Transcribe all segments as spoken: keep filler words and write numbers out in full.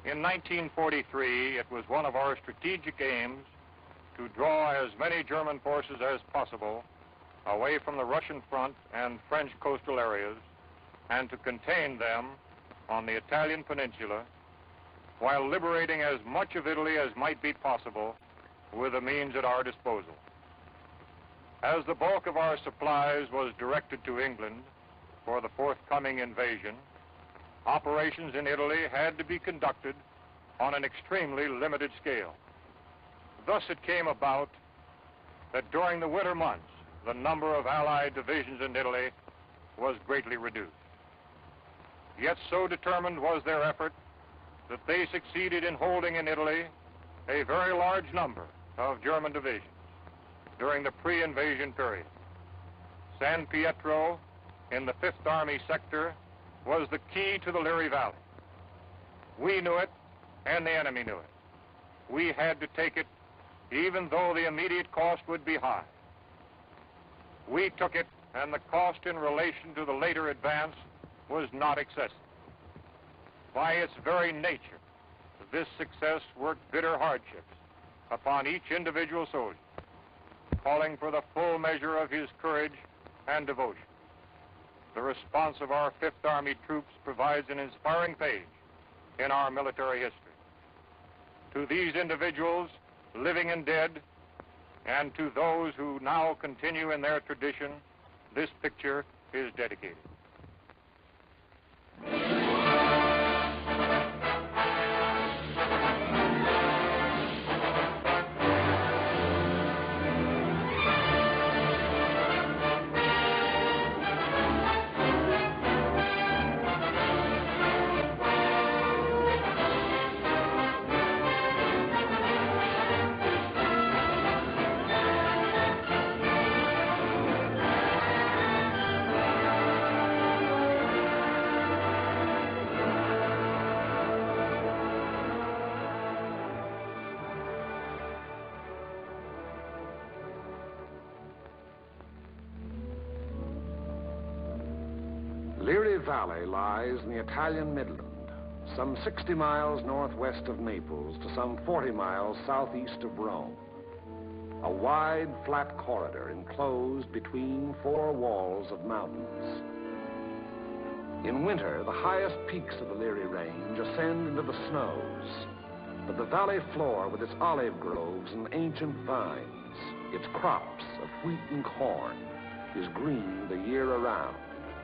In nineteen forty-three, it was one of our strategic aims to draw as many German forces as possible away from the Russian front and French coastal areas and to contain them on the Italian peninsula while liberating as much of Italy as might be possible with the means at our disposal. As the bulk of our supplies was directed to England for the forthcoming invasion, operations in Italy had to be conducted on an extremely limited scale. Thus it came about that during the winter months, the number of Allied divisions in Italy was greatly reduced. Yet so determined was their effort that they succeeded in holding in Italy a very large number of German divisions during the pre-invasion period. San Pietro in the Fifth Army sector was the key to the Liri Valley. We knew it, and the enemy knew it. We had to take it, even though the immediate cost would be high. We took it, and the cost in relation to the later advance was not excessive. By its very nature, this success worked bitter hardships upon each individual soldier, calling for the full measure of his courage and devotion. The response of our Fifth Army troops provides an inspiring page in our military history. To these individuals, living and dead, and to those who now continue in their tradition, this picture is dedicated. Liri Valley lies in the Italian Midland, some sixty miles northwest of Naples to some forty miles southeast of Rome. A wide, flat corridor enclosed between four walls of mountains. In winter, the highest peaks of the Liri Range ascend into the snows, but the valley floor with its olive groves and ancient vines, its crops of wheat and corn, is green the year around.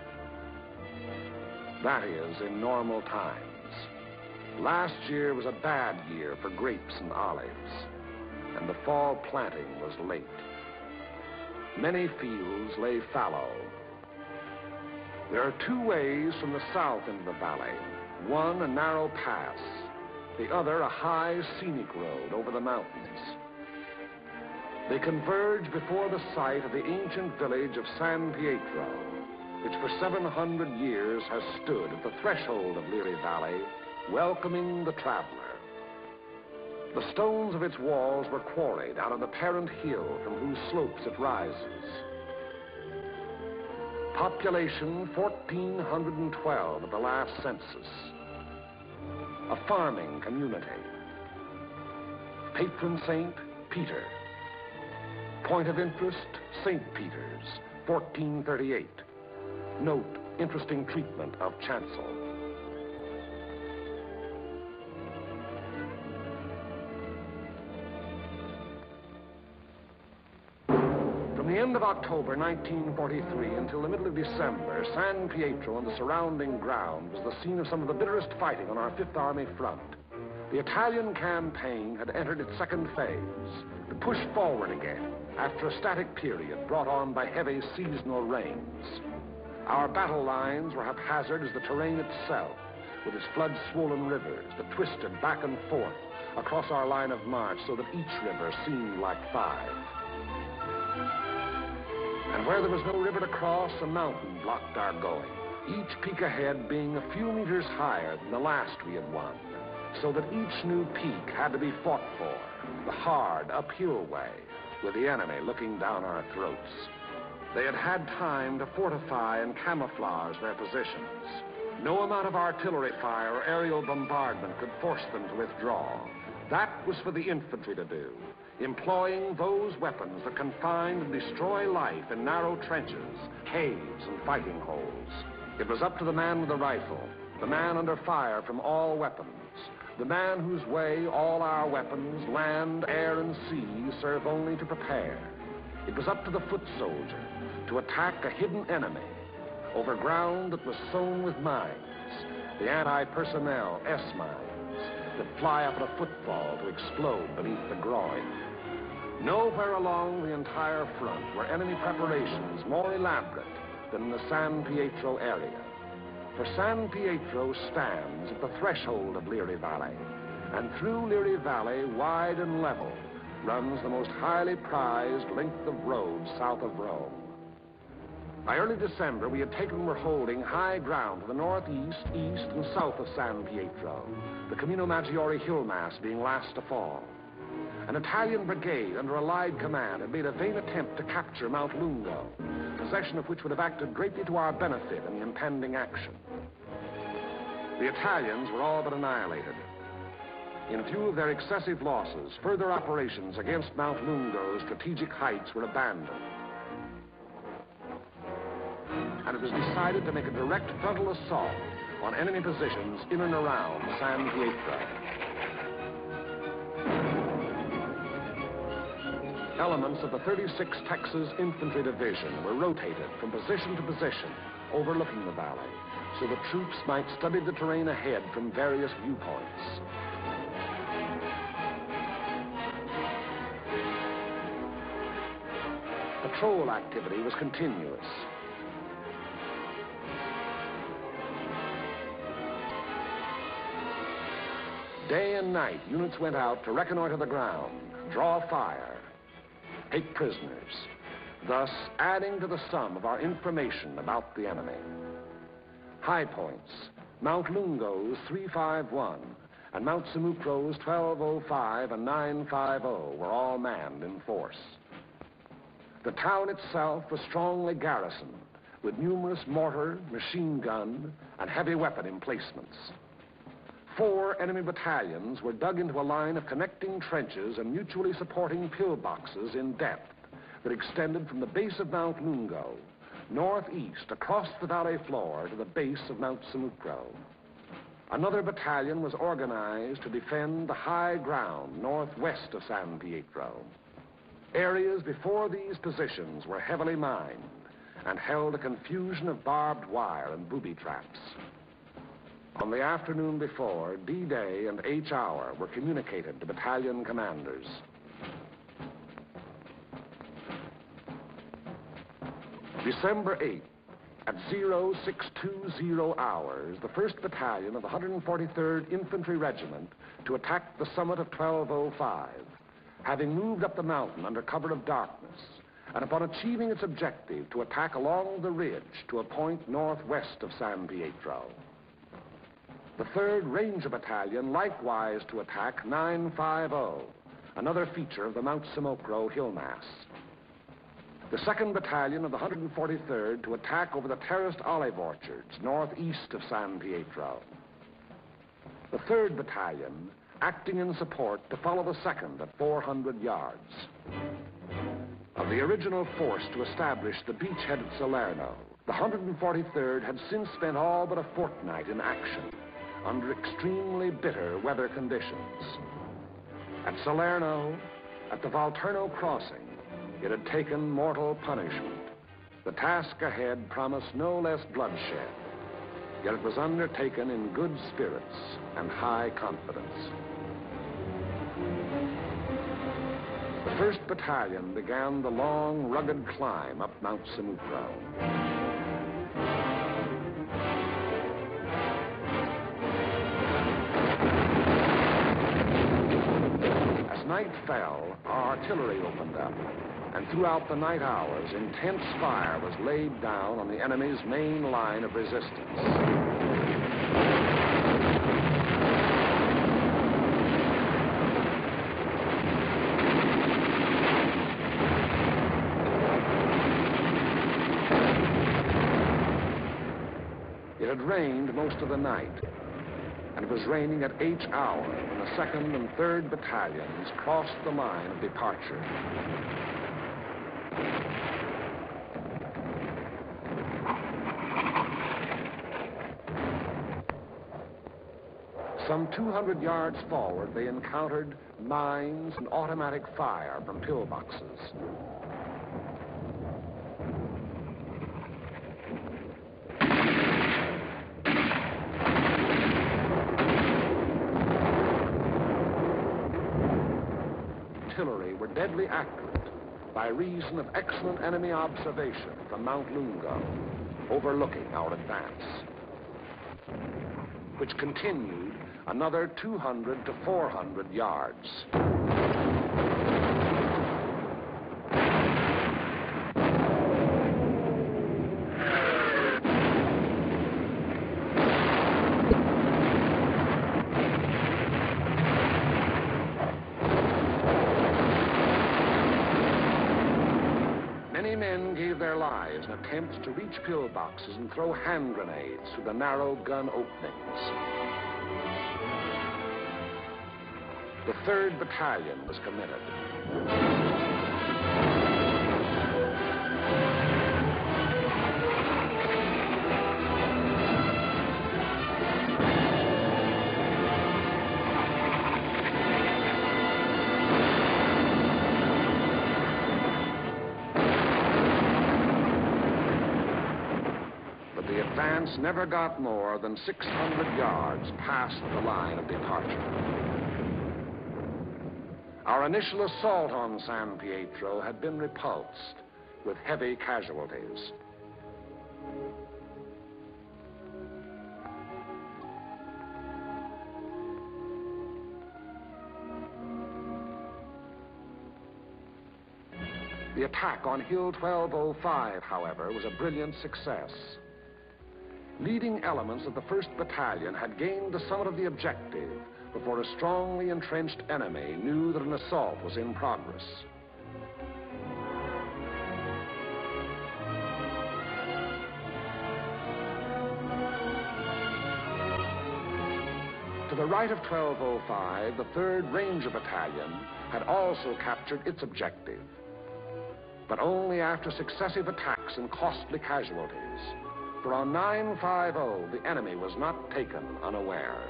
That is, in normal times. Last year was a bad year for grapes and olives, and the fall planting was late. Many fields lay fallow. There are two ways from the south into the valley. One, a narrow pass. The other, a high, scenic road over the mountains. They converge before the site of the ancient village of San Pietro, which for seven hundred years has stood at the threshold of Liri Valley, welcoming the traveler. The stones of its walls were quarried out of the parent hill from whose slopes it rises. Population fourteen hundred twelve at the last census. A farming community. Patron saint, Peter. Point of interest, Saint Peter's, fourteen thirty-eight. Note, interesting treatment of chancel. From the end of October nineteen forty-three until the middle of December, San Pietro and the surrounding ground was the scene of some of the bitterest fighting on our Fifth Army front. The Italian campaign had entered its second phase, to push forward again after a static period brought on by heavy seasonal rains. Our battle lines were haphazard as the terrain itself, with its flood-swollen rivers that twisted back and forth across our line of march so that each river seemed like five. And where there was no river to cross, a mountain blocked our going, each peak ahead being a few meters higher than the last we had won, so that each new peak had to be fought for, the hard, uphill way, with the enemy looking down our throats. They had had time to fortify and camouflage their positions. No amount of artillery fire or aerial bombardment could force them to withdraw. That was for the infantry to do, employing those weapons that can find and destroy life in narrow trenches, caves, and fighting holes. It was up to the man with the rifle, the man under fire from all weapons, the man whose way all our weapons, land, air, and sea, serve only to prepare. It was up to the foot soldier to attack a hidden enemy over ground that was sown with mines, the anti-personnel S-mines that fly up at a football to explode beneath the groin. Nowhere along the entire front were enemy preparations more elaborate than in the San Pietro area. For San Pietro stands at the threshold of Liri Valley, and through Liri Valley, wide and level, runs the most highly prized length of road south of Rome. By early December, we had taken and were holding high ground to the northeast, east, and south of San Pietro, the Camino Maggiore hill mass being last to fall. An Italian brigade under Allied command had made a vain attempt to capture Mount Lungo, possession of which would have acted greatly to our benefit in the impending action. The Italians were all but annihilated. In view of their excessive losses, further operations against Mount Lungo's strategic heights were abandoned. And it was decided to make a direct frontal assault on enemy positions in and around San Pietro. Elements of the thirty-sixth Texas Infantry Division were rotated from position to position, overlooking the valley, so the troops might study the terrain ahead from various viewpoints. Patrol activity was continuous. Day and night, units went out to reconnoiter the ground, draw fire, take prisoners, thus adding to the sum of our information about the enemy. High points, Mount Lungo's three five one and Mount Samucro's twelve oh five and nine fifty were all manned in force. The town itself was strongly garrisoned with numerous mortar, machine gun, and heavy weapon emplacements. Four enemy battalions were dug into a line of connecting trenches and mutually supporting pillboxes in depth that extended from the base of Mount Lungo, northeast across the valley floor to the base of Mount Samucro. Another battalion was organized to defend the high ground northwest of San Pietro. Areas before these positions were heavily mined and held a confusion of barbed wire and booby traps. On the afternoon before, D-Day and H-Hour were communicated to battalion commanders. December eighth, at oh six twenty hours, the first Battalion of the one hundred forty-third Infantry Regiment to attack the summit of twelve oh five, having moved up the mountain under cover of darkness, and upon achieving its objective to attack along the ridge to a point northwest of San Pietro. The third Ranger Battalion likewise to attack nine fifty, another feature of the Mount Samucro hill mass. The second Battalion of the one hundred forty-third to attack over the terraced olive orchards northeast of San Pietro. The third Battalion acting in support to follow the second at four hundred yards. Of the original force to establish the beachhead at Salerno, the one hundred forty-third had since spent all but a fortnight in action under extremely bitter weather conditions. At Salerno, at the Volturno crossing, it had taken mortal punishment. The task ahead promised no less bloodshed, yet it was undertaken in good spirits and high confidence. The first Battalion began the long, rugged climb up Mount Samucro. Night fell, our artillery opened up, and throughout the night hours, intense fire was laid down on the enemy's main line of resistance. It had had rained most of the night, and it was raining at each hour when the second and third battalions crossed the line of departure. Some two hundred yards forward, they encountered mines and automatic fire from pillboxes. Artillery were deadly accurate by reason of excellent enemy observation from Mount Lungo, overlooking our advance, which continued another two hundred to four hundred yards. Many men gave their lives in attempts to reach pillboxes and throw hand grenades through the narrow gun openings. The third Battalion was committed. But the advance never got more than six hundred yards past the line of departure. Our initial assault on San Pietro had been repulsed with heavy casualties. The attack on Hill twelve oh five, however, was a brilliant success. Leading elements of the first Battalion had gained the summit of the objective before a strongly entrenched enemy knew that an assault was in progress. To the right of twelve oh five, the third Ranger Battalion had also captured its objective, but only after successive attacks and costly casualties. For on nine fifty, the enemy was not taken unaware.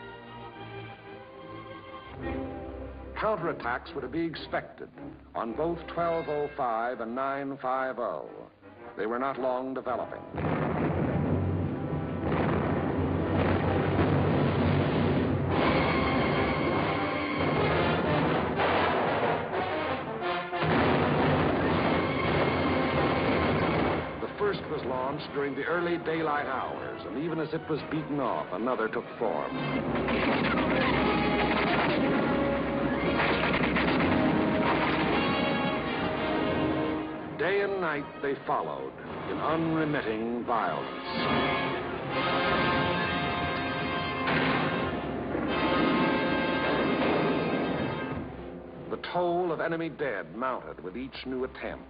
Counterattacks were to be expected on both twelve oh five and nine fifty. They were not long developing. The first was launched during the early daylight hours, and even as it was beaten off, another took form. Day and night they followed in unremitting violence. The toll of enemy dead mounted with each new attempt.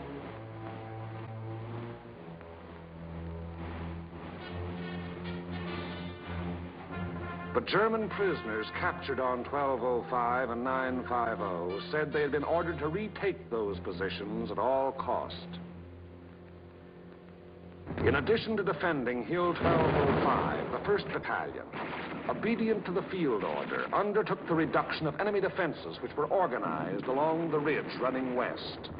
But German prisoners captured on twelve oh five and nine fifty said they had been ordered to retake those positions at all cost. In addition to defending Hill twelve oh five, the first Battalion, obedient to the field order, undertook the reduction of enemy defenses which were organized along the ridge running west.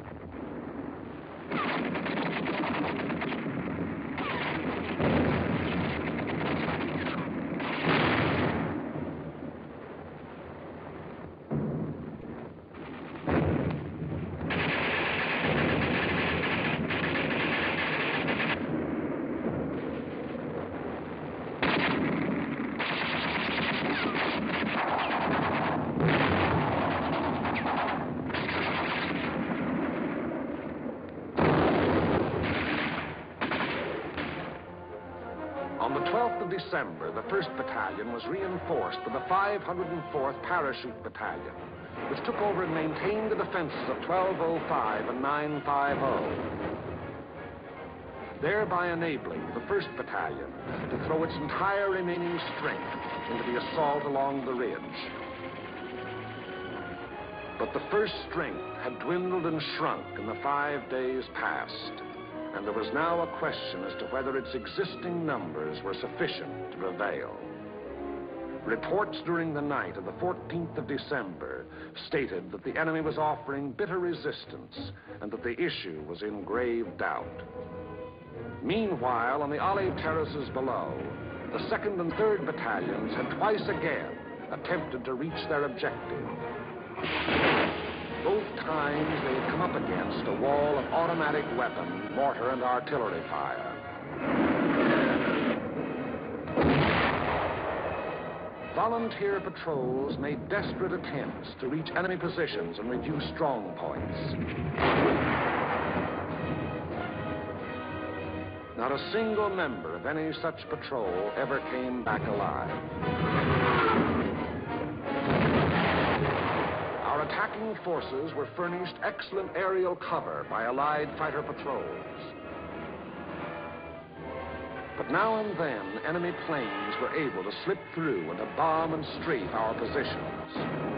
December, the first Battalion was reinforced by the five hundred fourth Parachute Battalion, which took over and maintained the defenses of twelve oh five and nine fifty. thereby enabling the first Battalion to throw its entire remaining strength into the assault along the ridge. But the first strength had dwindled and shrunk in the five days past, and there was now a question as to whether its existing numbers were sufficient to prevail. Reports during the night of the fourteenth of December stated that the enemy was offering bitter resistance and that the issue was in grave doubt. Meanwhile, on the olive terraces below, the second and third Battalions had twice again attempted to reach their objective. Both times they had come up against a wall of automatic weapon, mortar, and artillery fire. Volunteer patrols made desperate attempts to reach enemy positions and reduce strong points. Not a single member of any such patrol ever came back alive. Our attacking forces were furnished excellent aerial cover by Allied fighter patrols. But now and then, enemy planes were able to slip through and to bomb and strafe our positions,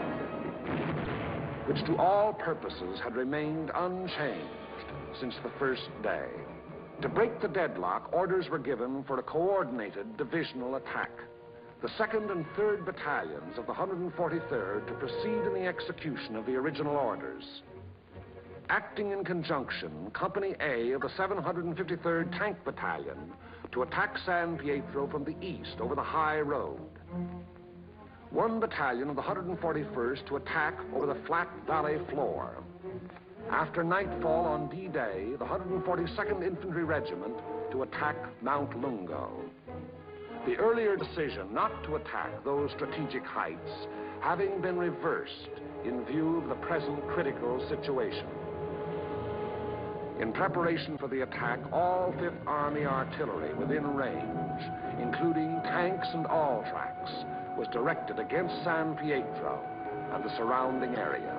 which to all purposes had remained unchanged since the first day. To break the deadlock, orders were given for a coordinated divisional attack. The second and third Battalions of the one hundred forty-third to proceed in the execution of the original orders. Acting in conjunction, Company A of the seven hundred fifty-third Tank Battalion to attack San Pietro from the east over the high road. One battalion of the one hundred forty-first to attack over the flat valley floor. After nightfall on D-Day, the one hundred forty-second Infantry Regiment to attack Mount Lungo. The earlier decision not to attack those strategic heights having been reversed in view of the present critical situation. In preparation for the attack, all Fifth Army artillery within range, including tanks and all tracks, was directed against San Pietro and the surrounding area.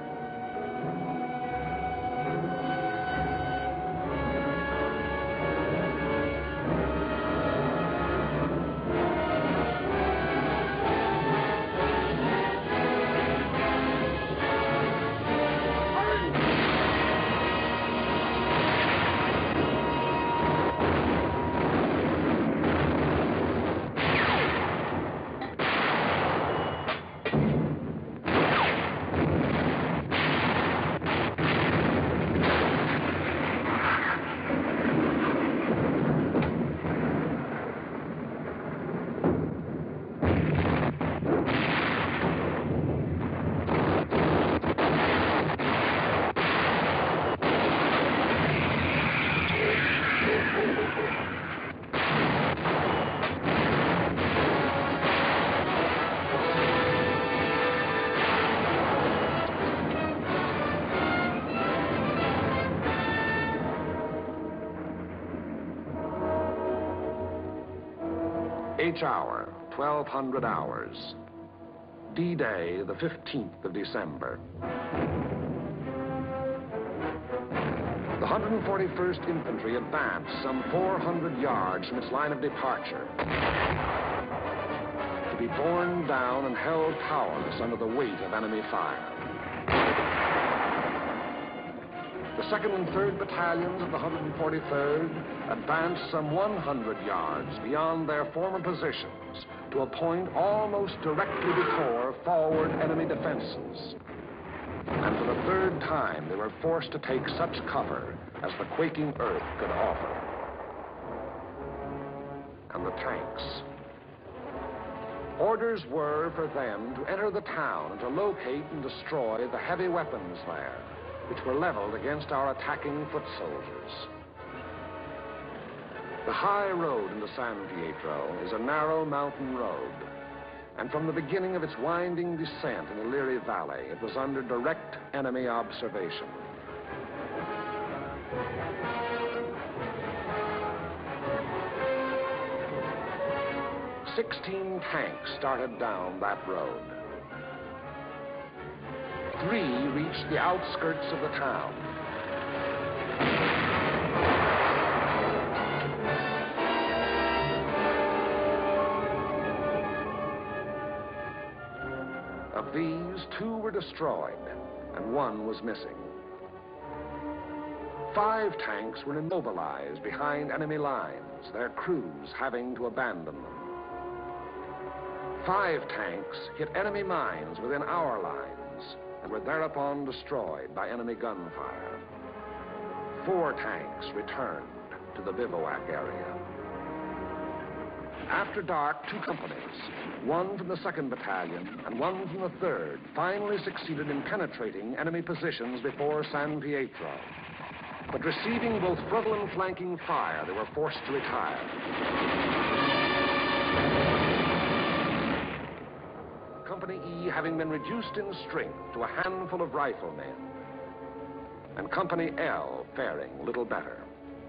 H hour, twelve hundred hours. D-Day, the fifteenth of December. The one hundred forty-first Infantry advanced some four hundred yards from its line of departure, to be borne down and held powerless under the weight of enemy fire. The second and third Battalions of the one hundred forty-third advanced some one hundred yards beyond their former positions to a point almost directly before forward enemy defenses. And for the third time, they were forced to take such cover as the quaking earth could offer. And the tanks. Orders were for them to enter the town and to locate and destroy the heavy weapons there, which were leveled against our attacking foot soldiers. The high road into San Pietro is a narrow mountain road, and from the beginning of its winding descent in the Liri Valley, it was under direct enemy observation. Sixteen tanks started down that road. Three reached the outskirts of the town. Of these, two were destroyed, and one was missing. Five tanks were immobilized behind enemy lines, their crews having to abandon them. Five tanks hit enemy mines within our lines and were thereupon destroyed by enemy gunfire. Four tanks returned to the bivouac area. After dark, two companies, one from the second Battalion and one from the third, finally succeeded in penetrating enemy positions before San Pietro. But receiving both frontal and flanking fire, they were forced to retire. Company E having been reduced in strength to a handful of riflemen, and Company L faring little better.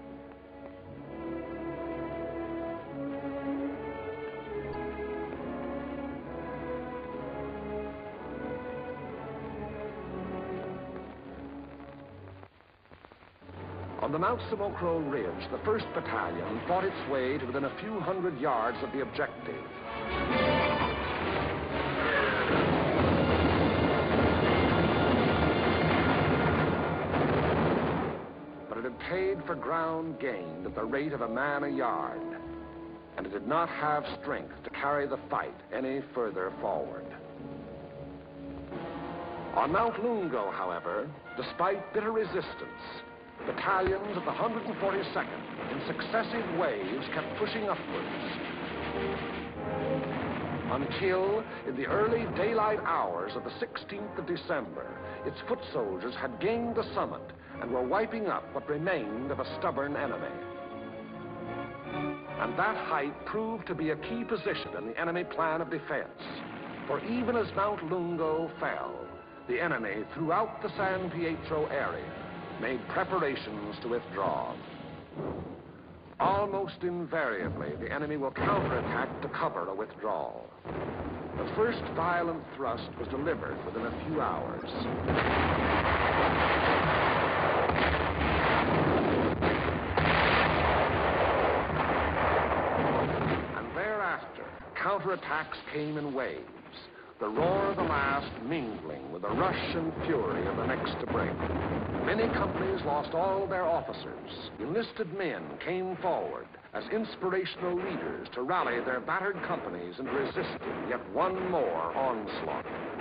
On the Mount Samocro Ridge, the first Battalion fought its way to within a few hundred yards of the objective. But it had paid for ground gained at the rate of a man a yard, and it did not have strength to carry the fight any further forward. On Mount Lungo, however, despite bitter resistance, battalions of the one hundred forty-second in successive waves kept pushing upwards until, in the early daylight hours of the sixteenth of December, its foot soldiers had gained the summit and were wiping up what remained of a stubborn enemy. And that height proved to be a key position in the enemy plan of defense, for even as Mount Lungo fell, the enemy throughout the San Pietro area made preparations to withdraw. Almost invariably, the enemy will counterattack to cover a withdrawal. The first violent thrust was delivered within a few hours. And thereafter, counterattacks came in waves, the roar of the last mingling with the rush and fury of the next to break. Many companies lost all their officers. Enlisted men came forward as inspirational leaders to rally their battered companies into resisting yet one more onslaught.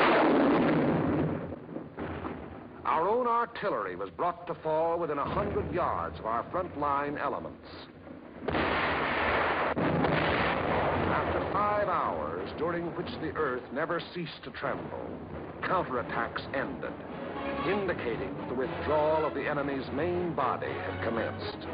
Our own artillery was brought to fall within a hundred yards of our front-line elements. After five hours, during which the earth never ceased to tremble, counterattacks ended, indicating that the withdrawal of the enemy's main body had commenced.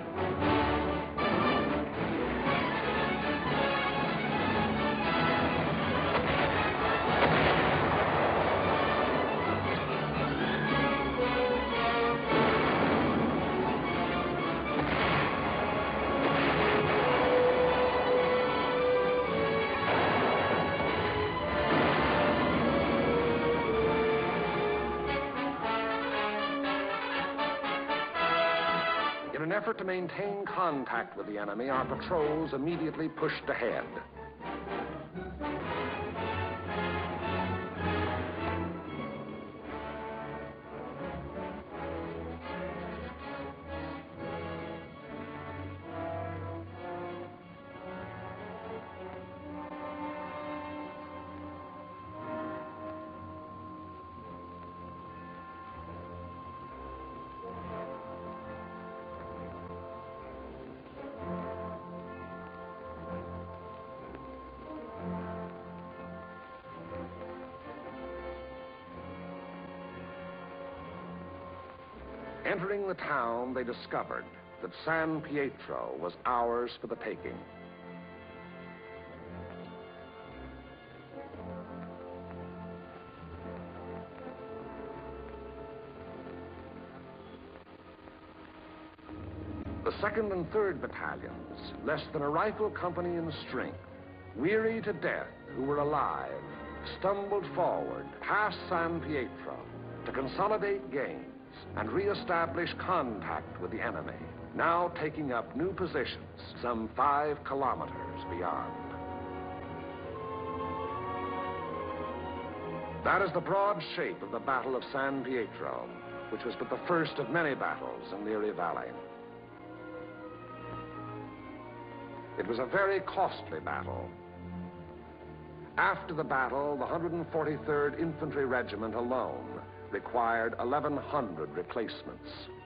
In an effort to maintain contact with the enemy, our patrols immediately pushed ahead. Entering the town, they discovered that San Pietro was ours for the taking. The second and third battalions, less than a rifle company in strength, weary to death who were alive, stumbled forward past San Pietro to consolidate gains and re-establish contact with the enemy, now taking up new positions some five kilometers beyond. That is the broad shape of the Battle of San Pietro, which was but the first of many battles in the Erie Valley. It was a very costly battle. After the battle, the one hundred forty-third Infantry Regiment alone required eleven hundred replacements.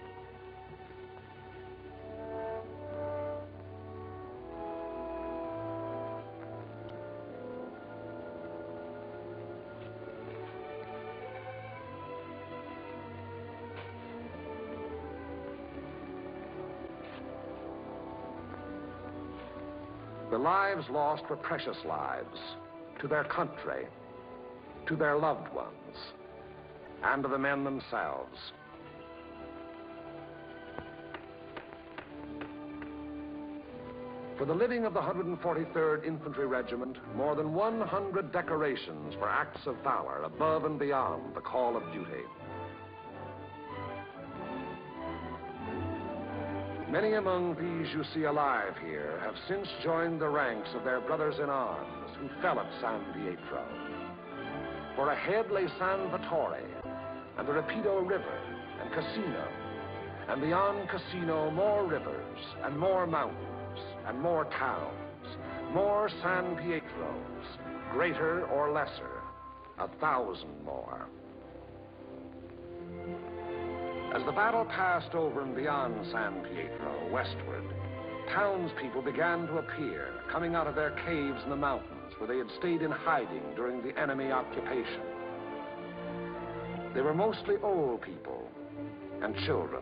The lives lost were precious lives to their country, to their loved ones, and to the men themselves. For the living of the one hundred forty-third Infantry Regiment, more than one hundred decorations for acts of valor above and beyond the call of duty. Many among these you see alive here have since joined the ranks of their brothers in arms who fell at San Pietro. For ahead lay San Vittore and the Rapido River and Cassino, and beyond Cassino more rivers and more mountains and more towns, more San Pietros, greater or lesser, a thousand more. As the battle passed over and beyond San Pietro, westward, townspeople began to appear, coming out of their caves in the mountains where they had stayed in hiding during the enemy occupation. They were mostly old people and children.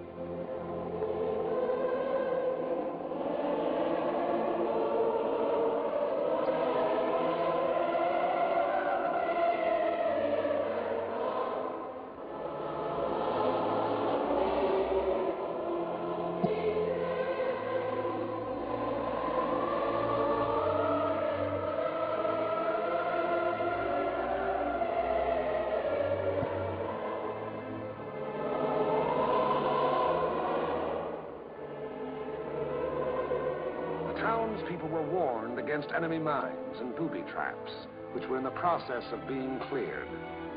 Townspeople were warned against enemy mines and booby traps, which were in the process of being cleared.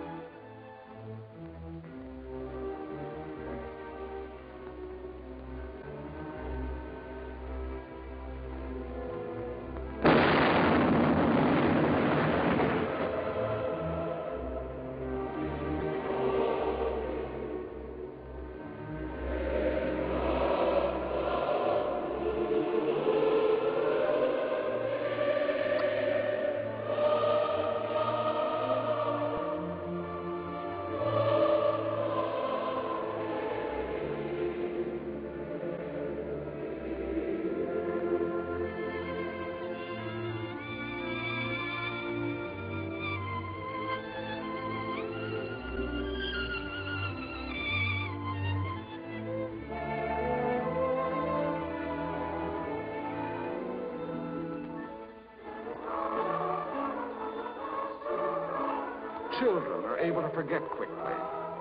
Children are able to forget quickly.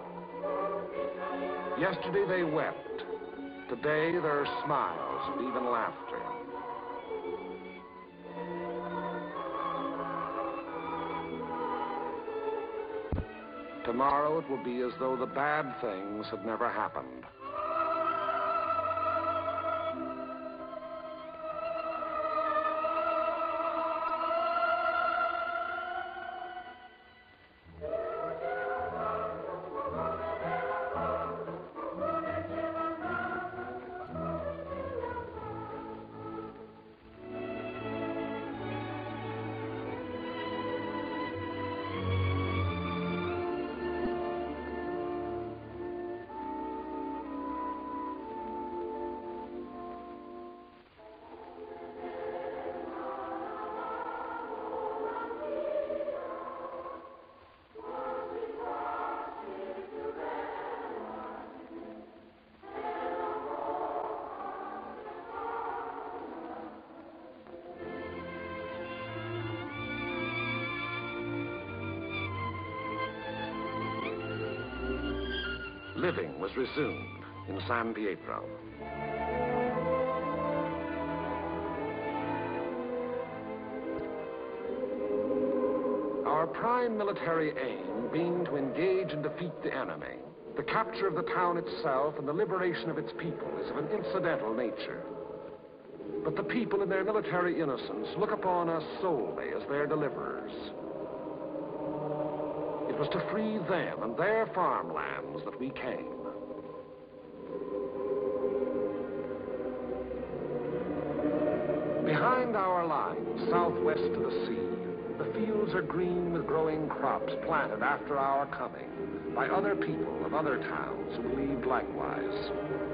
Yesterday they wept. Today there are smiles and even laughter. Tomorrow it will be as though the bad things had never happened. Living was resumed in San Pietro. Our prime military aim being to engage and defeat the enemy, the capture of the town itself and the liberation of its people is of an incidental nature. But the people in their military innocence look upon us solely as their deliverers. It was to free them and their farmlands that we came. Behind our lines, southwest to the sea, the fields are green with growing crops planted after our coming by other people of other towns who believed likewise.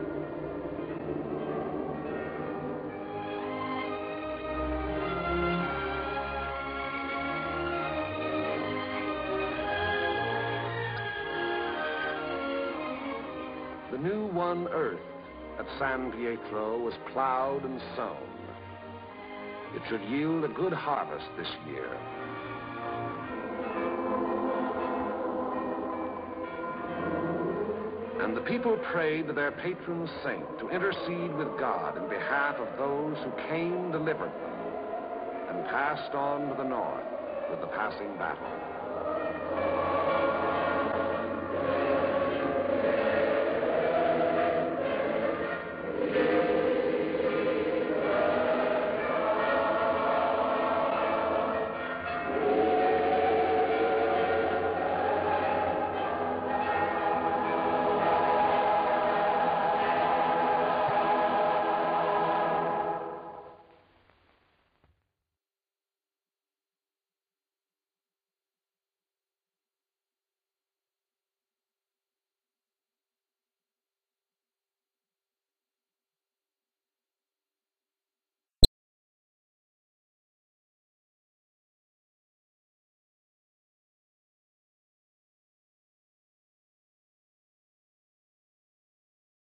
The new won earth at San Pietro was plowed and sown. It should yield a good harvest this year. And the people prayed to their patron saint to intercede with God in behalf of those who came, delivered them, and passed on to the north with the passing battle.